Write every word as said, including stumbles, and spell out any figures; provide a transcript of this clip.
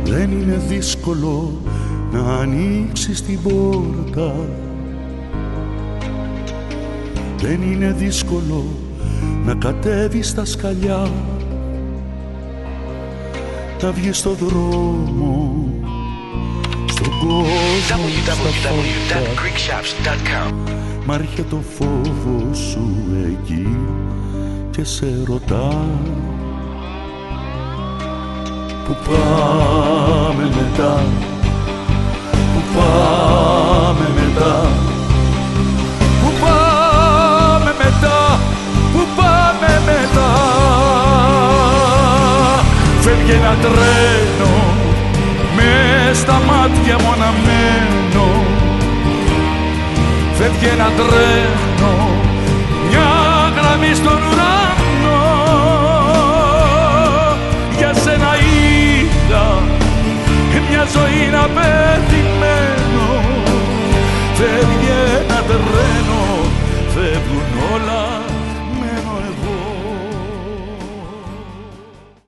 Δεν είναι δύσκολο να ανοίξεις την πόρτα. Δεν είναι δύσκολο να κατέβεις στα σκαλιά, να βγεις στο δρόμο, στον κόσμο, στα φώτα. Μ' έρχεται το φόβο σου εκεί και σε ρωτά πού πάμε μετά, πού πάμε μετά, πού πάμε μετά, πού πάμε μετά. Φεύγει ένα τρένο μες στα μάτια μου αναμένο. Φεύγει ένα τρένο, μια γραμμή στον ουρανό. Για σένα είδα μια ζωή να περιμένω. Φεύγει ένα τρένο, φεύγουν όλα.